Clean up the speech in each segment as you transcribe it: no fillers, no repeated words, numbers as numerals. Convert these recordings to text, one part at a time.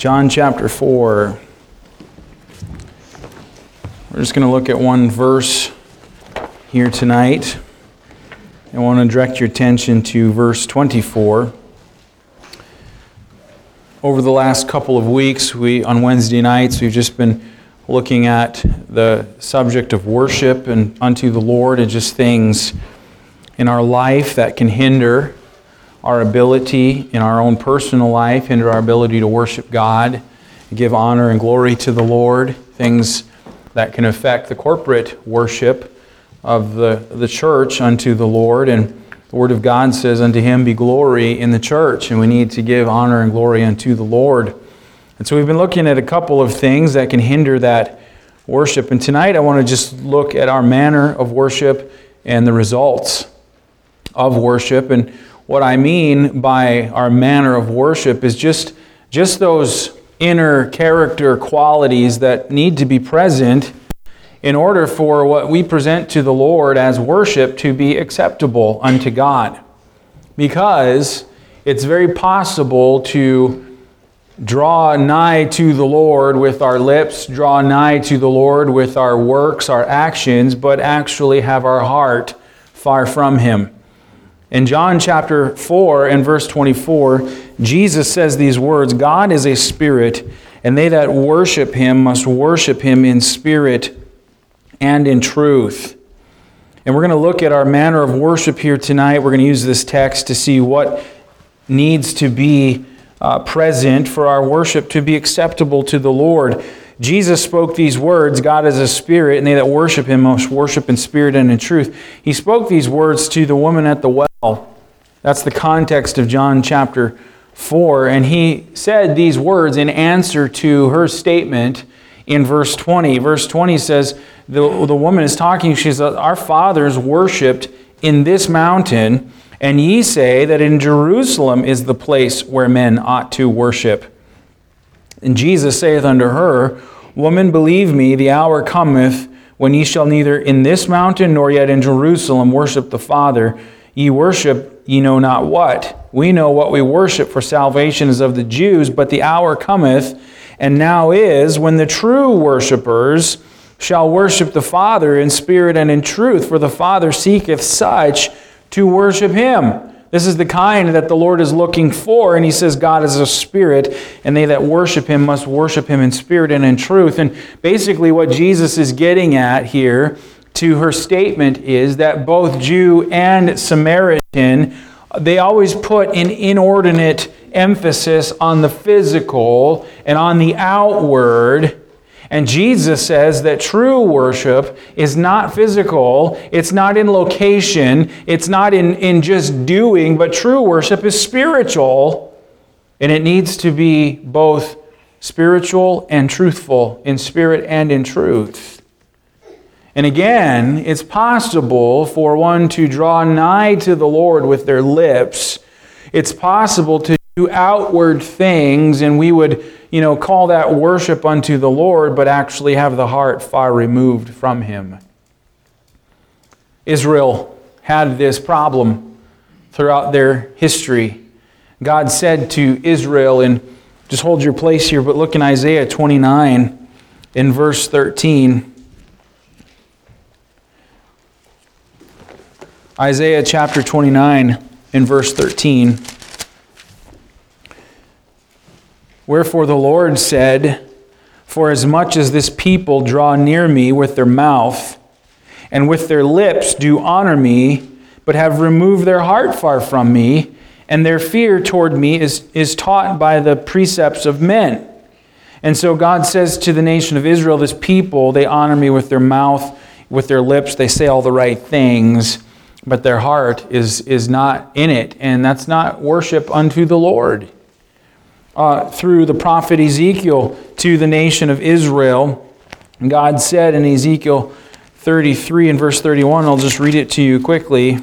John chapter 4. We're just going to look at one verse here tonight. I want to direct your attention to verse 24. Over the last couple of weeks, on Wednesday nights, we've just been looking at the subject of worship and unto the Lord, and just things in our life that can hinder our ability in our own personal life, hinder our ability to worship God, give honor and glory to the Lord, things that can affect the corporate worship of the church unto the Lord. And the Word of God says, unto Him be glory in the church, and we need to give honor and glory unto the Lord. And so we've been looking at a couple of things that can hinder that worship. And tonight I want to just look at our manner of worship and the results of worship. And what I mean by our manner of worship is just those inner character qualities that need to be present in order for what we present to the Lord as worship to be acceptable unto God. Because it's very possible to draw nigh to the Lord with our lips, draw nigh to the Lord with our works, our actions, but actually have our heart far from Him. In John chapter 4 and verse 24, Jesus says these words, God is a spirit, and they that worship Him must worship Him in spirit and in truth. And we're going to look at our manner of worship here tonight. We're going to use this text to see what needs to be present for our worship to be acceptable to the Lord. Jesus spoke these words, God is a spirit, and they that worship Him must worship in spirit and in truth. He spoke these words to the woman at the well. That's the context of John chapter 4. And He said these words in answer to her statement in verse 20. Verse 20 says, the woman is talking, she says, our fathers worshipped in this mountain, and ye say that in Jerusalem is the place where men ought to worship. And Jesus saith unto her, Woman, believe me, the hour cometh when ye shall neither in this mountain nor yet in Jerusalem worship the Father. Ye worship ye know not what. We know what we worship, for salvation is of the Jews, but the hour cometh, and now is, when the true worshipers shall worship the Father in spirit and in truth, for the Father seeketh such to worship Him. This is the kind that the Lord is looking for, and He says God is a spirit, and they that worship Him must worship Him in spirit and in truth. And basically what Jesus is getting at here to her statement is that both Jew and Samaritan, they always put an inordinate emphasis on the physical and on the outward. And Jesus says that true worship is not physical, it's not in location, it's not in just doing, but true worship is spiritual, and it needs to be both spiritual and truthful, in spirit and in truth. And again, it's possible for one to draw nigh to the Lord with their lips. It's possible to do outward things, and we would call that worship unto the Lord, but actually have the heart far removed from Him. Israel had this problem throughout their history. God said to Israel, and just hold your place here, but look in Isaiah 29 in verse 13. Isaiah chapter 29 in verse 13. Wherefore the Lord said, For as much as this people draw near me with their mouth, and with their lips do honor me, but have removed their heart far from me, and their fear toward me is taught by the precepts of men. And so God says to the nation of Israel, this people, they honor me with their mouth, with their lips, they say all the right things, but their heart is not in it, and that's not worship unto the Lord. Through the prophet Ezekiel to the nation of Israel, God said in Ezekiel 33 and verse 31, I'll just read it to you quickly.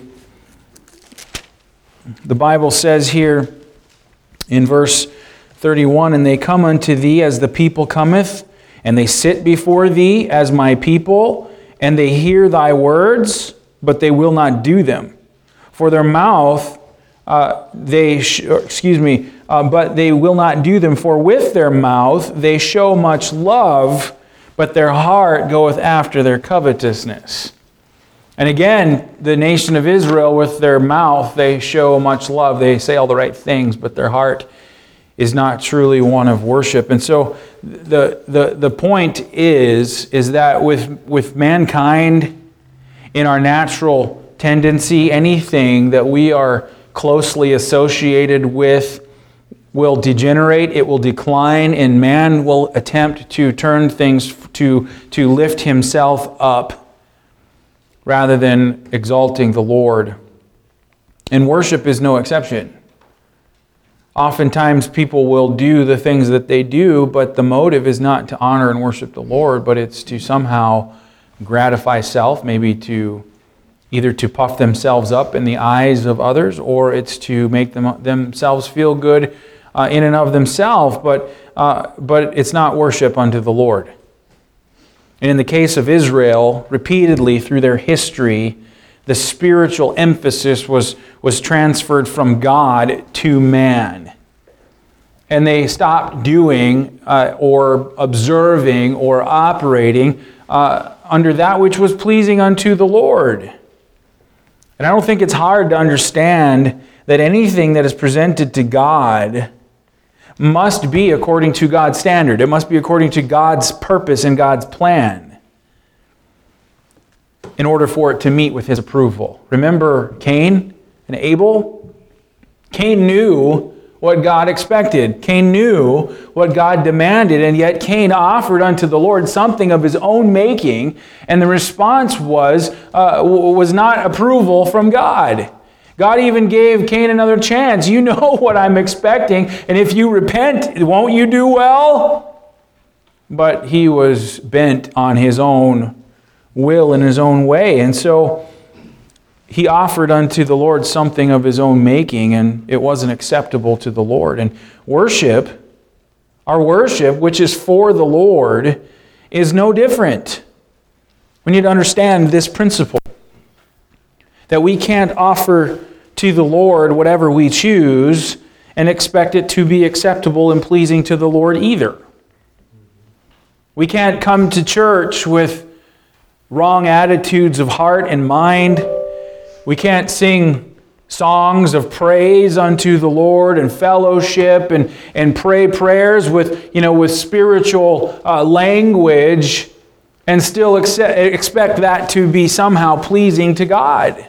The Bible says here in verse 31, And they come unto thee as the people cometh, and they sit before thee as my people, and they hear thy words, but they will not do them. For their mouth but they will not do them. For with their mouth they show much love, but their heart goeth after their covetousness. And again, the nation of Israel, with their mouth, they show much love. They say all the right things, but their heart is not truly one of worship. And so the point is that with mankind, in our natural tendency, anything that we are closely associated with will degenerate, it will decline, and man will attempt to turn things to lift himself up rather than exalting the Lord. And worship is no exception. Oftentimes people will do the things that they do, but the motive is not to honor and worship the Lord, but it's to somehow gratify self, maybe to either to puff themselves up in the eyes of others, or it's to make themselves feel good in and of themselves, but it's not worship unto the Lord. And in the case of Israel, repeatedly through their history, the spiritual emphasis was transferred from God to man. And they stopped doing or observing or operating under that which was pleasing unto the Lord. And I don't think it's hard to understand that anything that is presented to God must be according to God's standard. It must be according to God's purpose and God's plan in order for it to meet with His approval. Remember Cain and Abel? Cain knew what God expected. Cain knew what God demanded, and yet Cain offered unto the Lord something of his own making, and the response was not approval from God. God even gave Cain another chance. You know what I'm expecting, and if you repent, won't you do well? But he was bent on his own will and his own way, and so he offered unto the Lord something of his own making, and it wasn't acceptable to the Lord. And worship, our worship, which is for the Lord, is no different. We need to understand this principle, that we can't offer to the Lord whatever we choose and expect it to be acceptable and pleasing to the Lord either. We can't come to church with wrong attitudes of heart and mind. We can't sing songs of praise unto the Lord and fellowship and pray prayers with spiritual language and still expect that to be somehow pleasing to God.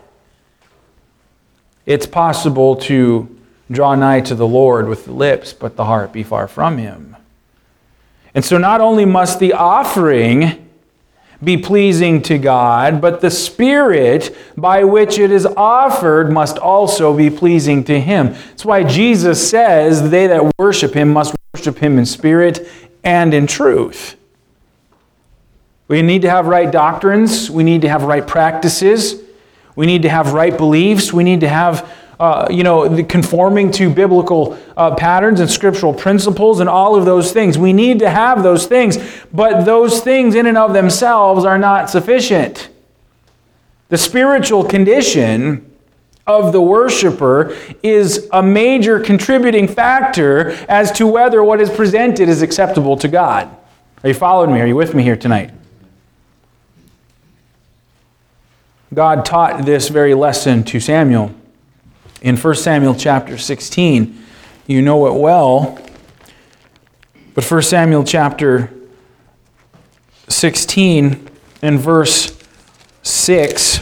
It's possible to draw nigh to the Lord with the lips, but the heart be far from Him. And so not only must the offering be pleasing to God, but the spirit by which it is offered must also be pleasing to Him. That's why Jesus says they that worship Him must worship Him in spirit and in truth. We need to have right doctrines. We need to have right practices. We need to have right beliefs. We need to have conforming to biblical patterns and scriptural principles and all of those things. We need to have those things, but those things in and of themselves are not sufficient. The spiritual condition of the worshiper is a major contributing factor as to whether what is presented is acceptable to God. Are you following me? Are you with me here tonight? God taught this very lesson to Samuel. In 1 Samuel chapter 16, you know it well, but 1 Samuel chapter 16 and verse 6,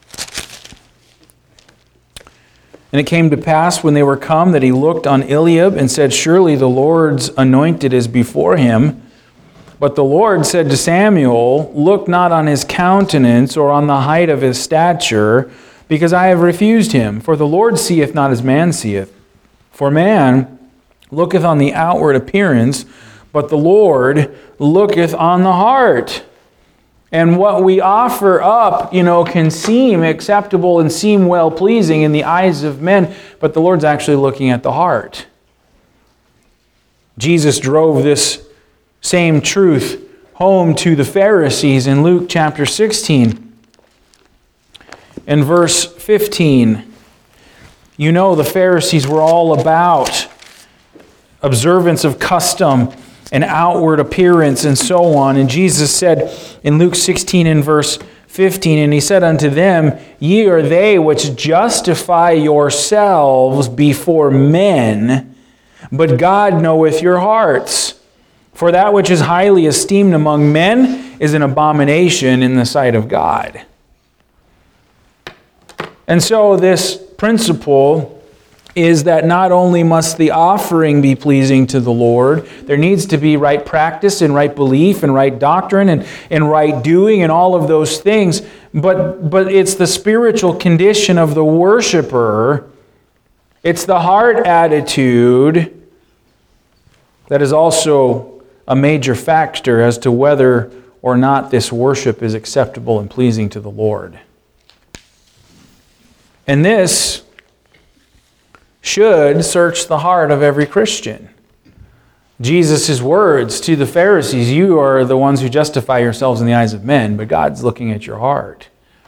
and it came to pass when they were come that he looked on Eliab and said, Surely the Lord's anointed is before him. But the Lord said to Samuel, Look not on his countenance or on the height of his stature, because I have refused him. For the Lord seeth not as man seeth. For man looketh on the outward appearance, but the Lord looketh on the heart. And what we offer up, can seem acceptable and seem well-pleasing in the eyes of men, but the Lord's actually looking at the heart. Jesus drove this same truth home to the Pharisees in Luke chapter 16. In verse 15, the Pharisees were all about observance of custom and outward appearance and so on. And Jesus said in Luke 16 and verse 15, and he said unto them, Ye are they which justify yourselves before men, but God knoweth your hearts. For that which is highly esteemed among men is an abomination in the sight of God. And so this principle is that not only must the offering be pleasing to the Lord, there needs to be right practice and right belief and right doctrine and right doing and all of those things, but it's the spiritual condition of the worshiper, it's the heart attitude that is also a major factor as to whether or not this worship is acceptable and pleasing to the Lord. And this should search the heart of every Christian. Jesus' words to the Pharisees, you are the ones who justify yourselves in the eyes of men, but God's looking at your heart.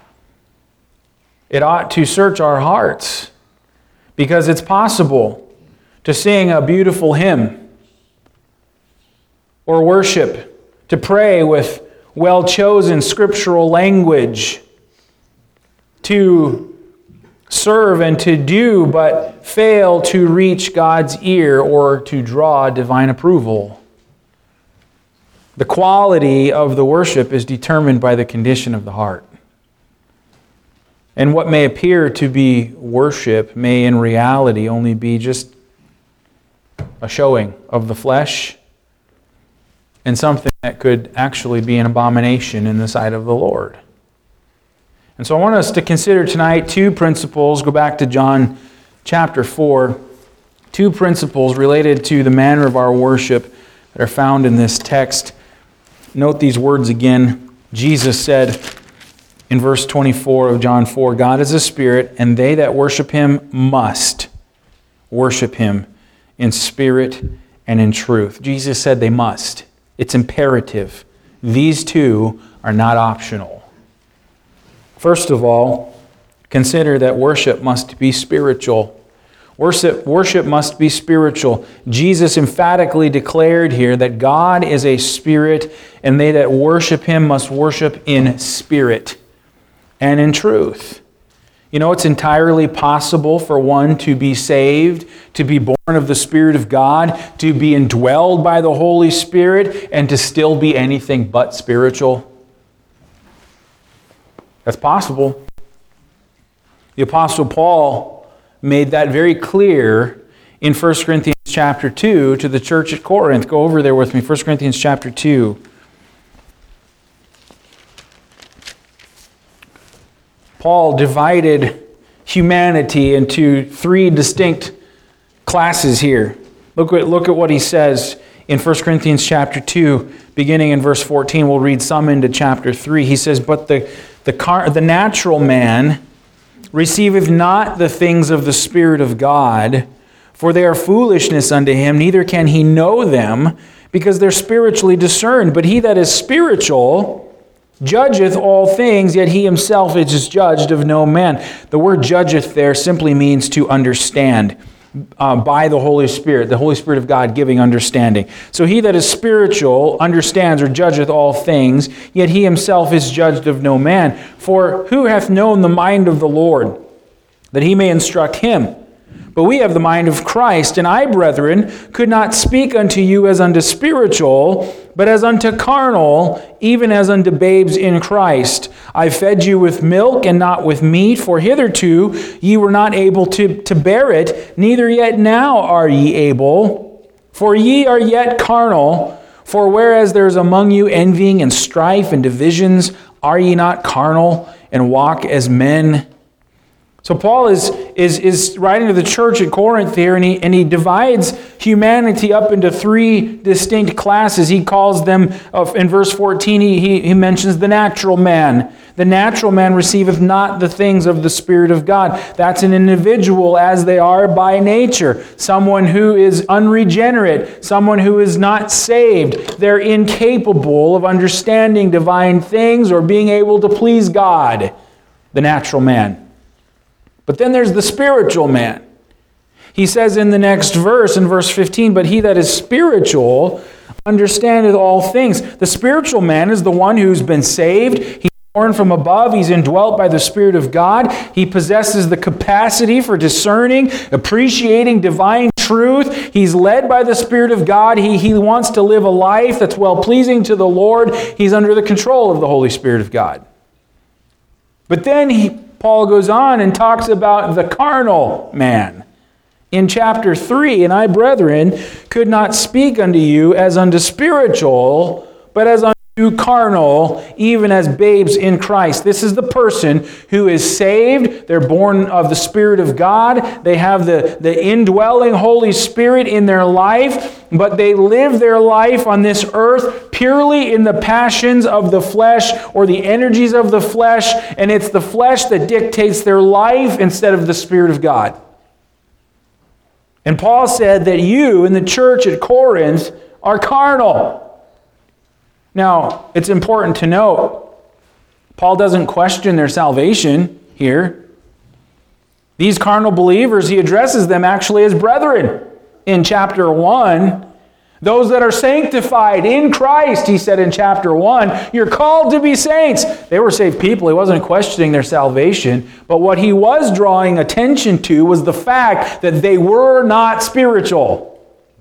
It ought to search our hearts, because it's possible to sing a beautiful hymn or worship, to pray with well-chosen scriptural language, to serve and to do, but fail to reach God's ear or to draw divine approval. The quality of the worship is determined by the condition of the heart. And what may appear to be worship may in reality only be just a showing of the flesh and something that could actually be an abomination in the sight of the Lord. And so I want us to consider tonight two principles. Go back to John chapter 4. Two principles related to the manner of our worship that are found in this text. Note these words again. Jesus said in verse 24 of John 4, God is a spirit, and they that worship him must worship him in spirit and in truth. Jesus said they must. It's imperative. These two are not optional. First of all, consider that worship must be spiritual. Worship must be spiritual. Jesus emphatically declared here that God is a spirit, and they that worship him must worship in spirit and in truth. You know, it's entirely possible for one to be saved, to be born of the Spirit of God, to be indwelled by the Holy Spirit, and to still be anything but spiritual. That's possible. The Apostle Paul made that very clear in 1 Corinthians chapter 2 to the church at Corinth. Go over there with me, 1 Corinthians chapter 2. Paul divided humanity into three distinct classes here. Look at what he says in 1 Corinthians chapter 2, beginning in verse 14. We'll read some into chapter 3. He says, But the natural man receiveth not the things of the Spirit of God, for they are foolishness unto him, neither can he know them, because they're spiritually discerned. But he that is spiritual judgeth all things, yet he himself is judged of no man. The word judgeth there simply means to understand by the Holy Spirit of God giving understanding. So he that is spiritual understands or judgeth all things, yet he himself is judged of no man. For who hath known the mind of the Lord, that he may instruct him? But we have the mind of Christ. And I, brethren, could not speak unto you as unto spiritual, but as unto carnal, even as unto babes in Christ. I fed you with milk and not with meat, for hitherto ye were not able to bear it, neither yet now are ye able. For ye are yet carnal. For whereas there is among you envying and strife and divisions, are ye not carnal and walk as men? So Paul is writing to the church at Corinth here, and he divides humanity up into three distinct classes. He calls them, in verse 14, he mentions the natural man. The natural man receiveth not the things of the Spirit of God. That's an individual as they are by nature. Someone who is unregenerate, someone who is not saved. They're incapable of understanding divine things or being able to please God, the natural man. But then there's the spiritual man. He says in the next verse, in verse 15, "But he that is spiritual understandeth all things." The spiritual man is the one who's been saved. He's born from above. He's indwelt by the Spirit of God. He possesses the capacity for discerning, appreciating divine truth. He's led by the Spirit of God. He wants to live a life that's well-pleasing to the Lord. He's under the control of the Holy Spirit of God. But then Paul goes on and talks about the carnal man. In chapter 3, "And I, brethren, could not speak unto you as unto spiritual, but as unto carnal, even as babes in Christ." This is the person who is saved. They're born of the Spirit of God. They have the indwelling Holy Spirit in their life, but they live their life on this earth purely in the passions of the flesh or the energies of the flesh, and it's the flesh that dictates their life instead of the Spirit of God. And Paul said that you in the church at Corinth are carnal. Now, it's important to note, Paul doesn't question their salvation here. These carnal believers, he addresses them actually as brethren in chapter 1. Those that are sanctified in Christ, he said in chapter 1, you're called to be saints. They were saved people. He wasn't questioning their salvation. But what he was drawing attention to was the fact that they were not spiritual.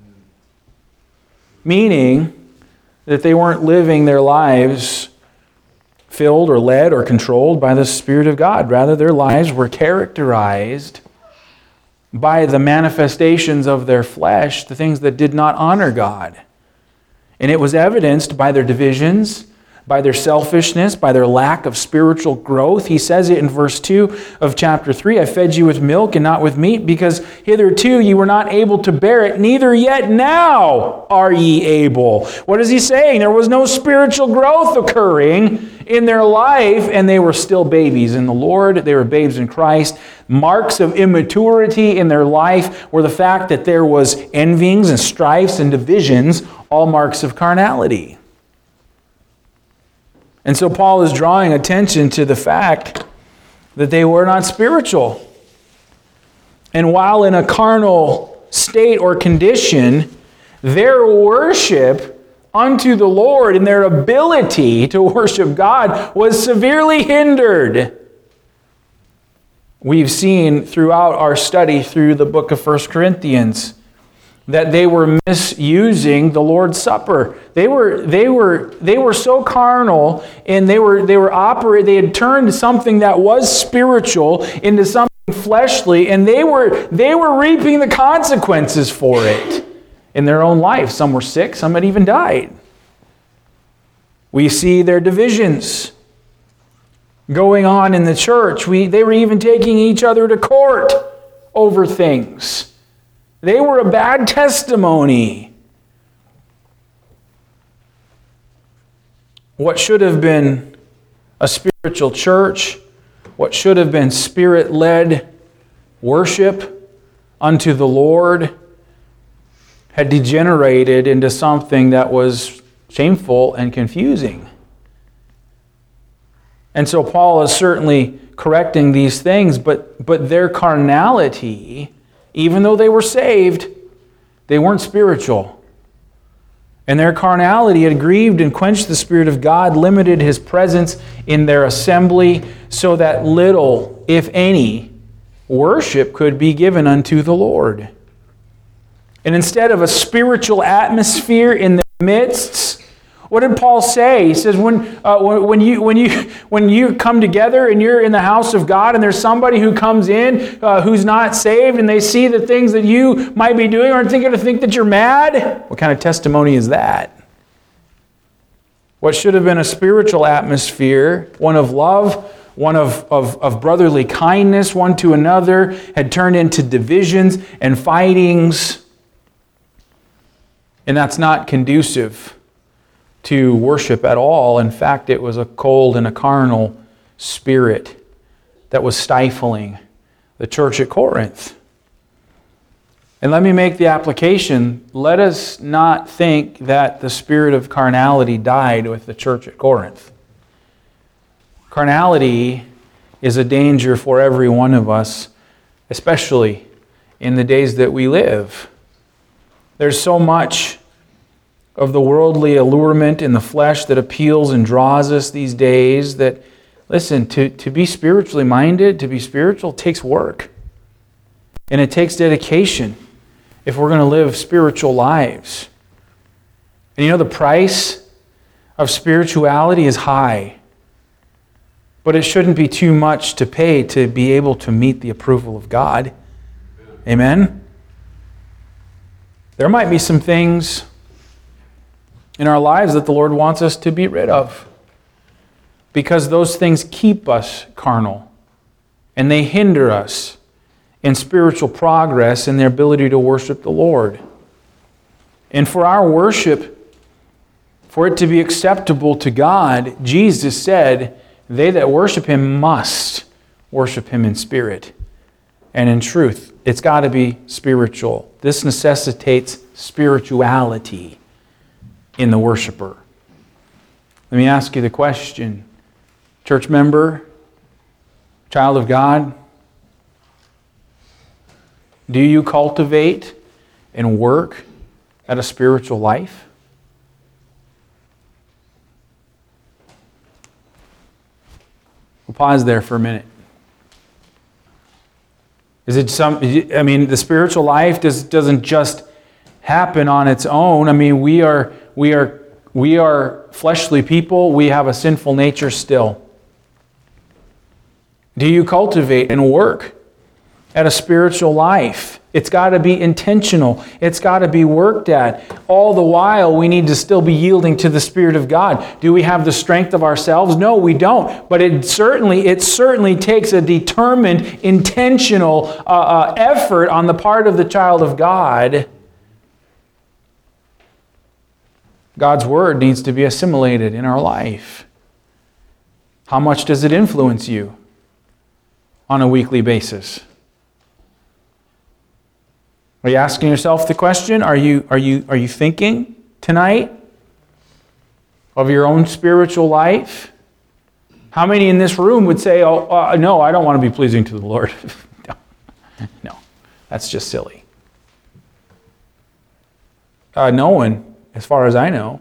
Meaning that they weren't living their lives filled or led or controlled by the Spirit of God. Rather, their lives were characterized by the manifestations of their flesh, the things that did not honor God. And it was evidenced by their divisions, by their selfishness, by their lack of spiritual growth. He says it in verse 2 of chapter 3, "I fed you with milk and not with meat, because hitherto you were not able to bear it, neither yet now are ye able." What is he saying? There was no spiritual growth occurring in their life, and they were still babies in the Lord. They were babes in Christ. Marks of immaturity in their life were the fact that there was envyings and strifes and divisions, all marks of carnality. And so Paul is drawing attention to the fact that they were not spiritual. And while in a carnal state or condition, their worship unto the Lord and their ability to worship God was severely hindered. We've seen throughout our study through the book of 1 Corinthians that they were misusing the Lord's Supper. They were so carnal, and they had turned something that was spiritual into something fleshly, and they were reaping the consequences for it in their own life. Some were sick, some had even died. We see their divisions going on in the church. They were even taking each other to court over things. They were a bad testimony. What should have been a spiritual church, what should have been Spirit-led worship unto the Lord, had degenerated into something that was shameful and confusing. And so Paul is certainly correcting these things, but their carnality, even though they were saved, they weren't spiritual. And their carnality had grieved and quenched the Spirit of God, limited His presence in their assembly, so that little, if any, worship could be given unto the Lord. And instead of a spiritual atmosphere in their midst, what did Paul say? He says, when you come together and you're in the house of God and there's somebody who comes in who's not saved, and they see the things that you might be doing, aren't they going to think that you're mad? What kind of testimony is that? What should have been a spiritual atmosphere, one of love, one of brotherly kindness one to another, had turned into divisions and fightings. And that's not conducive to worship at all. In fact, it was a cold and a carnal spirit that was stifling the church at Corinth. And let me make the application. Let us not think that the spirit of carnality died with the church at Corinth. Carnality is a danger for every one of us, especially in the days that we live. There's so much of the worldly allurement in the flesh that appeals and draws us these days that, listen, to be spiritually minded, to be spiritual, takes work. And it takes dedication if we're going to live spiritual lives. And you know, the price of spirituality is high. But it shouldn't be too much to pay to be able to meet the approval of God. Amen? There might be some things in our lives that the Lord wants us to be rid of, because those things keep us carnal and they hinder us in spiritual progress and their ability to worship the Lord. And for our worship, for it to be acceptable to God, Jesus said, they that worship Him must worship Him in spirit and in truth. It's got to be spiritual. This necessitates spirituality in the worshiper. Let me ask you the question, church member, child of God, do you cultivate and work at a spiritual life? We'll pause there for a minute. Is it the spiritual life doesn't just happen on its own. I mean, we are fleshly people. We have a sinful nature still. Do you cultivate and work at a spiritual life? It's got to be intentional. It's got to be worked at. All the while, we need to still be yielding to the Spirit of God. Do we have the strength of ourselves? No, we don't. But it certainly takes a determined, intentional effort on the part of the child of God. God's Word needs to be assimilated in our life. How much does it influence you on a weekly basis? Are you asking yourself the question? Are you thinking tonight of your own spiritual life? How many in this room would say, no, I don't want to be pleasing to the Lord? No, that's just silly. No one, as far as I know.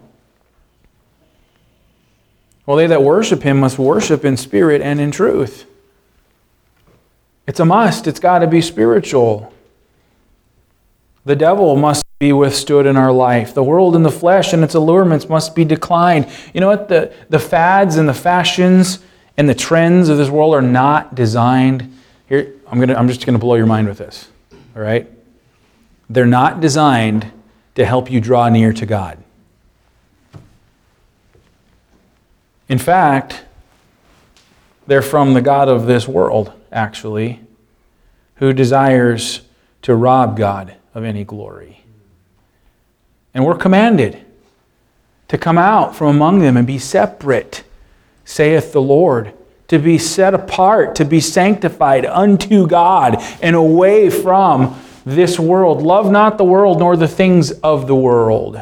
Well, they that worship Him must worship in spirit and in truth. It's a must. It's got to be spiritual. The devil must be withstood in our life. The world and the flesh and its allurements must be declined. You know what? The fads and the fashions and the trends of this world are not designed. Here, I'm just going to blow your mind with this. All right? They're not designed to help you draw near to God. In fact, they're from the God of this world, actually, who desires to rob God of any glory. And we're commanded to come out from among them and be separate, saith the Lord, to be set apart, to be sanctified unto God and away from this world. Love not the world nor the things of the world.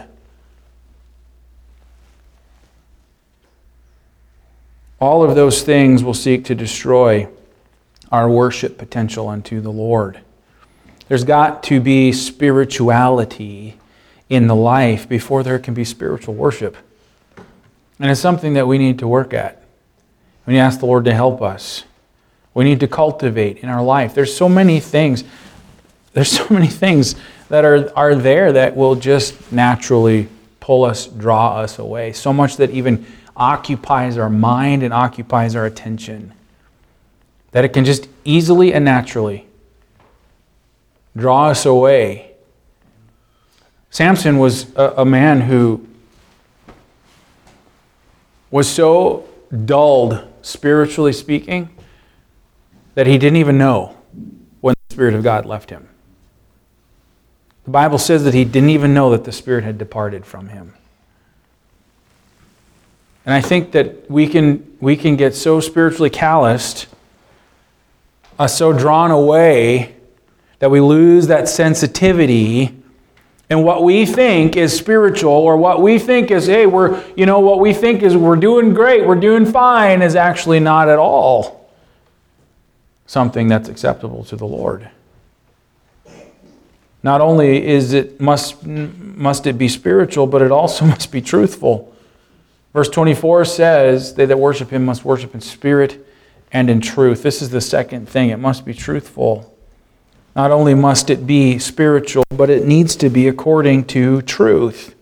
All of those things will seek to destroy our worship potential unto the Lord. There's got to be spirituality in the life before there can be spiritual worship. And it's something that we need to work at. We need to ask the Lord to help us. We need to cultivate in our life. There's so many things. There's so many things that are there that will just naturally pull us, draw us away. So much that even occupies our mind and occupies our attention. That it can just easily and naturally draw us away. Samson was a man who was so dulled, spiritually speaking, that he didn't even know when the Spirit of God left him. The Bible says that he didn't even know that the Spirit had departed from him. And I think that we can get so spiritually calloused, so drawn away, that we lose that sensitivity, and what we think is spiritual, or what we think is, hey, what we think is we're doing great, we're doing fine, is actually not at all something that's acceptable to the Lord. Not only must it be spiritual, but it also must be truthful. Verse 24 says, they that worship him must worship in spirit and in truth. This is the second thing. It must be truthful. Not only must it be spiritual, but it needs to be according to truth.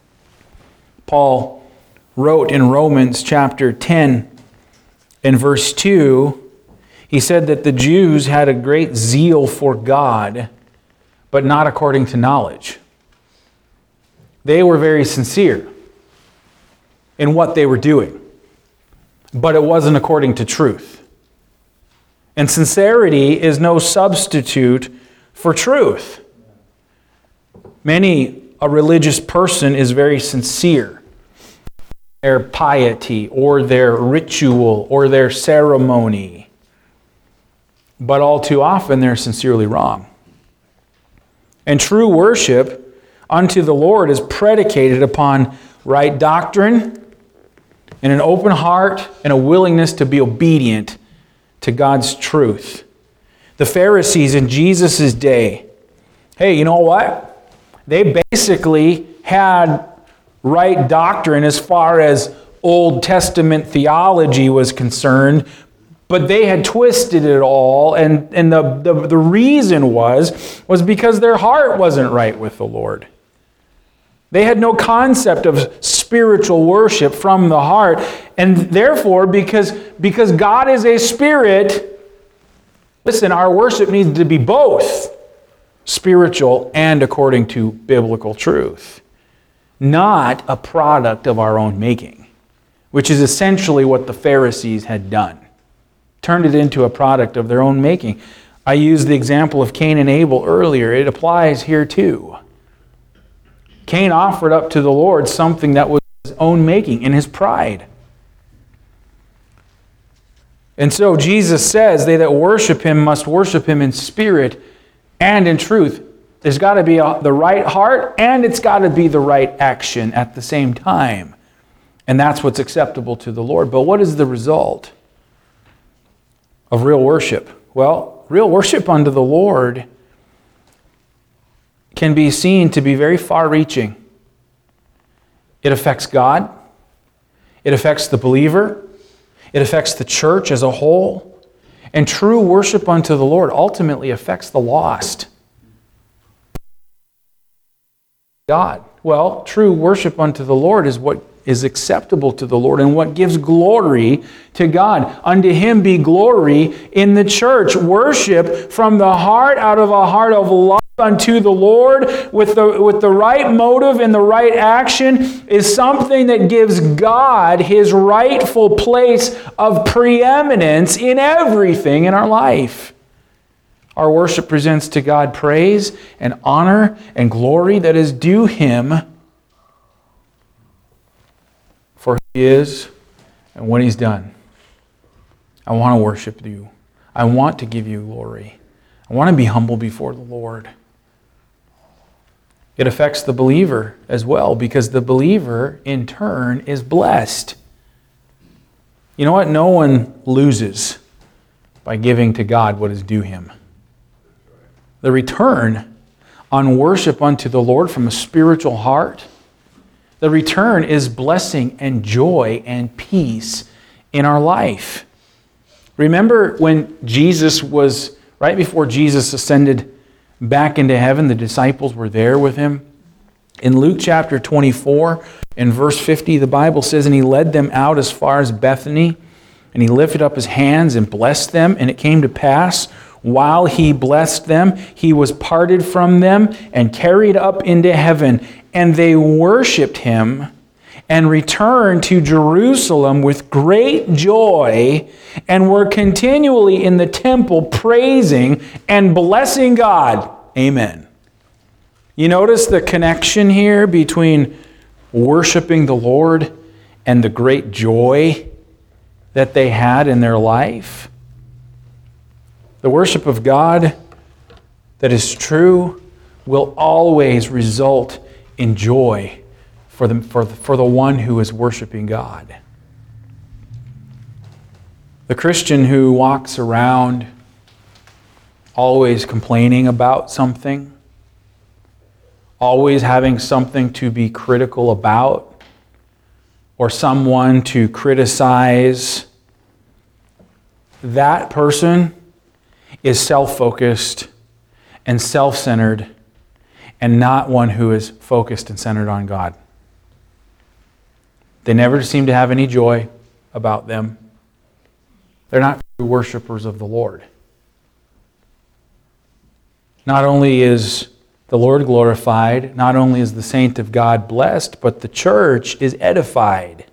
Paul wrote in Romans chapter 10 and verse 2, he said that the Jews had a great zeal for God, but not according to knowledge. They were very sincere in what they were doing, but it wasn't according to truth. And sincerity is no substitute for truth. A religious person is very sincere in their piety or their ritual or their ceremony, but all too often they're sincerely wrong. And true worship unto the Lord is predicated upon right doctrine and an open heart and a willingness to be obedient to God's truth. The Pharisees in Jesus' day, hey, you know what? They basically had right doctrine as far as Old Testament theology was concerned, but they had twisted it all, and the reason was because their heart wasn't right with the Lord. They had no concept of spiritual worship from the heart, and therefore, because God is a spirit, listen, our worship needs to be both spiritual and according to biblical truth, not a product of our own making, which is essentially what the Pharisees had done. Turned it into a product of their own making. I used the example of Cain and Abel earlier. It applies here too. Cain offered up to the Lord something that was his own making in his pride. And so Jesus says, they that worship him must worship him in spirit and in truth. There's got to be the right heart, and it's got to be the right action at the same time. And that's what's acceptable to the Lord. But what is the result of real worship? Well, real worship unto the Lord can be seen to be very far-reaching. It affects God. It affects the believer. It affects the church as a whole. And true worship unto the Lord ultimately affects the lost. God. Well, true worship unto the Lord is what is acceptable to the Lord and what gives glory to God. Unto him be glory in the church. Worship from the heart, out of a heart of love unto the Lord, with the right motive and the right action, is something that gives God his rightful place of preeminence in everything in our life. Our worship presents to God praise and honor and glory that is due him for who he is and what he's done. I want to worship you. I want to give you glory. I want to be humble before the Lord. It affects the believer as well, because the believer in turn is blessed. You know what? No one loses by giving to God what is due him. The return on worship unto the Lord from a spiritual heart, the return is blessing and joy and peace in our life. Remember when Jesus was, right before Jesus ascended back into heaven, the disciples were there with him. In Luke chapter 24, in verse 50, the Bible says, and he led them out as far as Bethany, and he lifted up his hands and blessed them, and it came to pass, while he blessed them, he was parted from them and carried up into heaven. And they worshipped him and returned to Jerusalem with great joy and were continually in the temple praising and blessing God. Amen. You notice the connection here between worshiping the Lord and the great joy that they had in their life? The worship of God that is true will always result in joy for the one who is worshiping God. The Christian who walks around always complaining about something, always having something to be critical about or someone to criticize, that person is self-focused and self-centered and not one who is focused and centered on God. They never seem to have any joy about them. They're not true worshipers of the Lord. Not only is the Lord glorified, not only is the saint of God blessed, but the church is edified.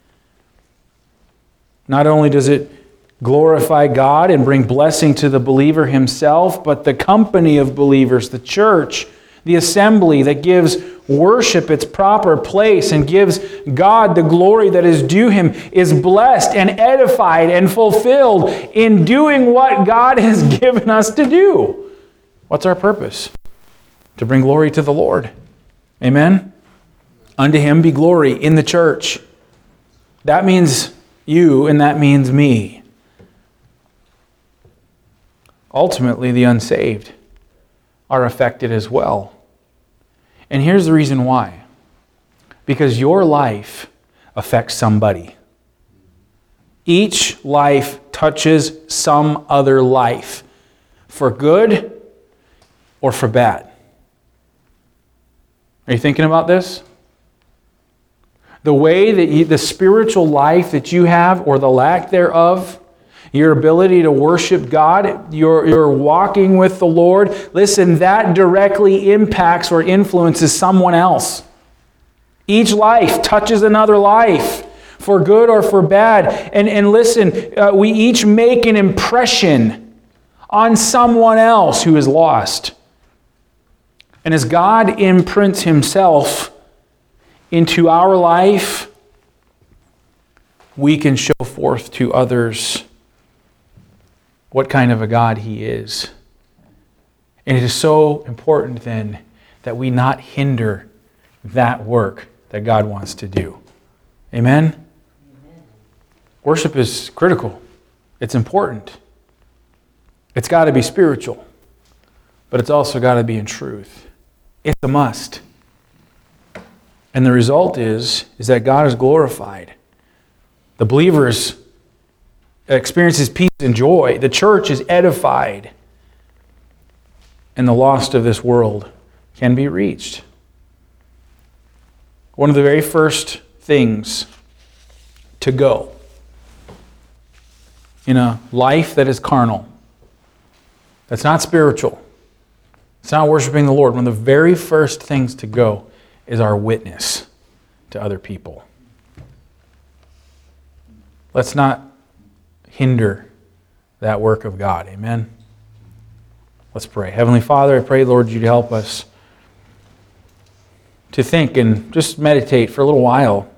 Not only does it glorify God and bring blessing to the believer himself, but the company of believers, the church, the assembly that gives worship its proper place and gives God the glory that is due Him, is blessed and edified and fulfilled in doing what God has given us to do. What's our purpose? To bring glory to the Lord. Amen? Unto Him be glory in the church. That means you and that means me. Ultimately, the unsaved are affected as well. And here's the reason why. Because your life affects somebody. Each life touches some other life, for good or for bad. Are you thinking about this? The way that the spiritual life that you have, or the lack thereof, your ability to worship God, your walking with the Lord, listen, that directly impacts or influences someone else. Each life touches another life, for good or for bad. And listen, we each make an impression on someone else who is lost. And as God imprints Himself into our life, we can show forth to others what kind of a God He is. And it is so important then that we not hinder that work that God wants to do. Amen? Amen. Worship is critical. It's important. It's got to be spiritual. But it's also got to be in truth. It's a must. And the result is that God is glorified. The believers experiences peace and joy. The church is edified. And the lost of this world can be reached. One of the very first things to go in a life that is carnal, that's not spiritual, it's not worshiping the Lord, one of the very first things to go is our witness to other people. Let's not hinder that work of God. Amen? Let's pray. Heavenly Father, I pray, Lord, you'd help us to think and just meditate for a little while.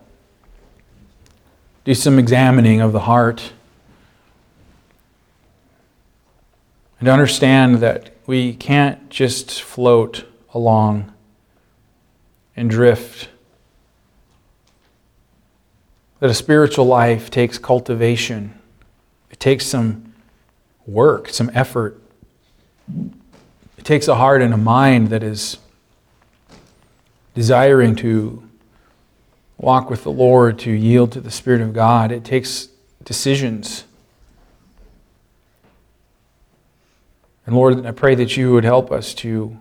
Do some examining of the heart. And understand that we can't just float along and drift. That a spiritual life takes cultivation. It takes some work, some effort. It takes a heart and a mind that is desiring to walk with the Lord, to yield to the Spirit of God. It takes decisions. And Lord, I pray that you would help us to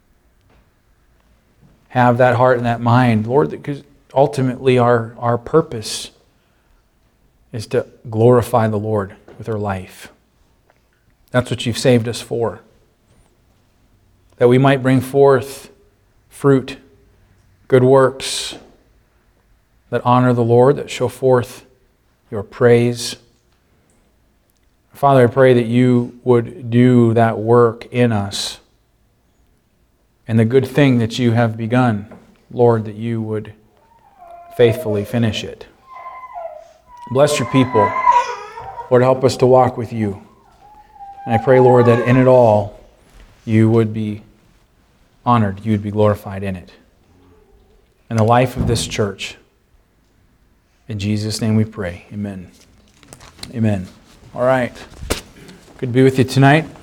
have that heart and that mind. Lord, because ultimately our purpose is to glorify the Lord with our life. That's what you've saved us for. That we might bring forth fruit, good works that honor the Lord, that show forth your praise. Father, I pray that you would do that work in us. And the good thing that you have begun, Lord, that you would faithfully finish it. Bless your people. Lord, help us to walk with you. And I pray, Lord, that in it all, you would be honored, you would be glorified in it. In the life of this church. In Jesus' name we pray. Amen. Amen. All right. Good to be with you tonight.